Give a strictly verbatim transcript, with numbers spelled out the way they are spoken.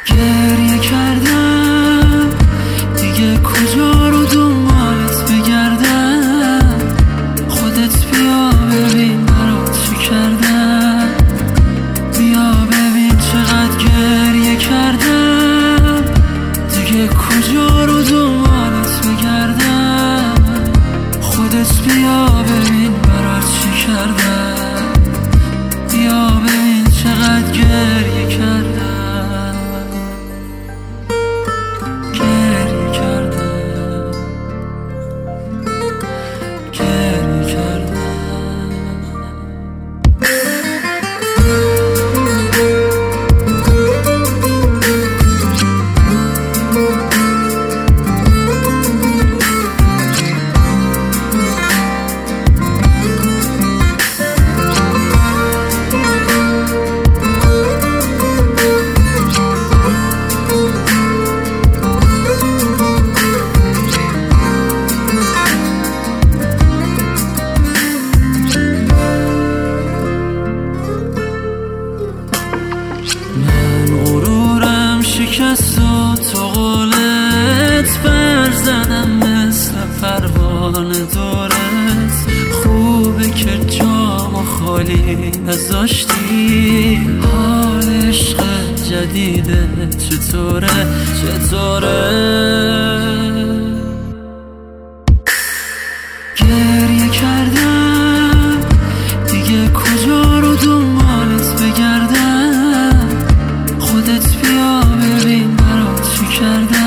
گریه کردم دیگه کجا رو دنبالت بگردم، خودت بیا ببین برات چی کردم، بیا ببین چقدر گریه کردم، دیگه کجا رو دنبالت بگردم، خودت بیا ببین برات چی کردم، بیا ببین چقدر گریه کردم. شکست و تو قولت بر زدم مثل پروانه دورت، خوبه که جامو خالی نذاشتی، حال عشق جدیده چطوره چطوره. گریه کردم دیگه کجا رو دنبالت بگردم، خودت بیا ببین برات چی کردم،